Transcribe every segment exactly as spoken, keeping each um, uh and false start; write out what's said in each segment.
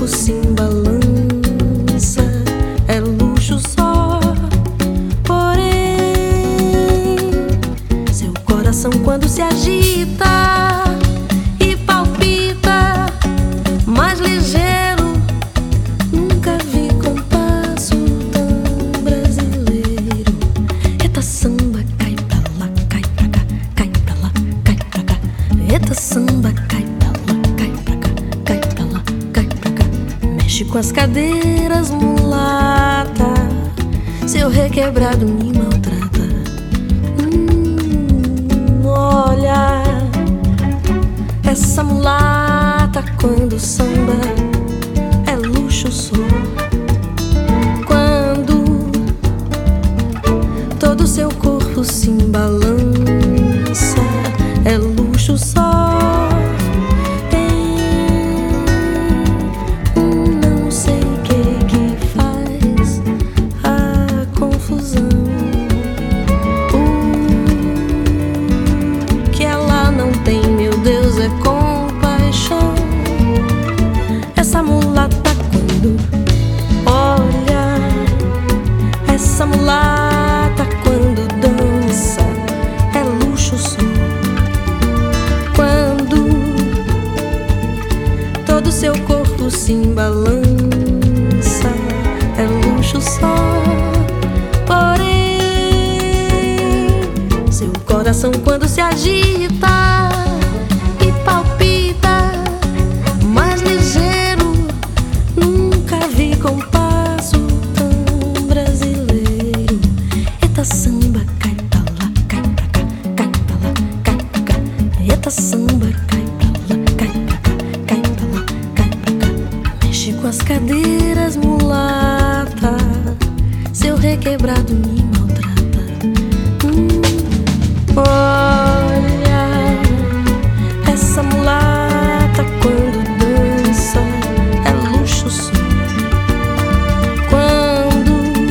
corpo se balança, é luxo só. Porém, seu coração quando se agita e palpita mais ligeiro, nunca vi compasso tão brasileiro. Eita samba, cai pra lá, cai pra cá, cai pra lá, cai pra cá. Eita samba, cai pra lá, cai pra cá, cai pra lá, cai pra cá. Mexe com as cadeiras, mulata, seu requebrado me maltrata. Hum, olha essa mulata quando samba, é luxo só. Quando todo seu corpo se balança, é luxo só. Tem um não sei que que faz a confusão. O que ela não tem, meu Deus, é compaixão. Essa mulata quando olha, essa mulata quando dança, é luxo só. Quando todo seu corpo se balança, é luxo só. Porém, seu coração quando se agita e palpita mais ligeiro, nunca vi compasso tão brasileiro. Eita samba, cai pra lá, cai pra cá, cai pra lá, cai pra cá. Eita samba, cai pra lá, cai pra cá, cai pra lá, cai pra cá. Mexe com as cadeiras, mulata, seu requebrado me maltrata. Hum, olha essa mulata quando dança, é luxo só. Quando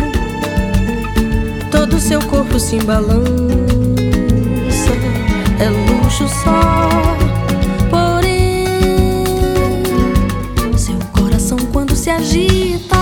todo seu corpo se balança, é luxo só. Porém, seu coração quando se agita